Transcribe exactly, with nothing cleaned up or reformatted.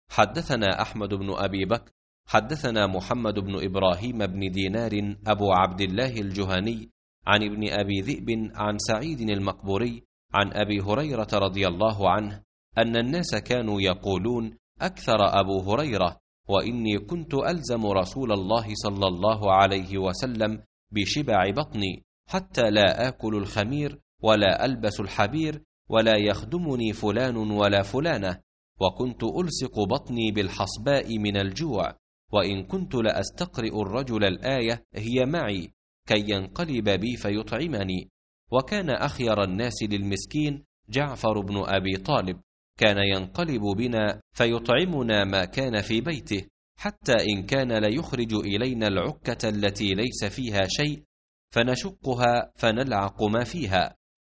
حدثنا أحمد بن أبي بكر حدثنا محمد بن إبراهيم بن دينار أبو عبد الله الجهني عن ابن أبي ذئب عن سعيد المقبوري عن أبي هريرة رضي الله عنه أن الناس كانوا يقولون: أكثر أبو هريرة، وإني كنت ألزم رسول الله صلى الله عليه وسلم بشبع بطني حتى لا آكل الخمير ولا ألبس الحبير ولا يخدمني فلان ولا فلانة، وكنت ألصق بطني بالحصباء من الجوع، وإن كنت لأستقرئ الرجل الآية هي معي كي ينقلب بي فيطعمني. وكان أخير الناس للمسكين جعفر بن أبي طالب، كان ينقلب بنا فيطعمنا ما كان في بيته، حتى إن كان ليخرج إلينا العكة التي ليس فيها شيء فنشقها فنلعق ما فيها،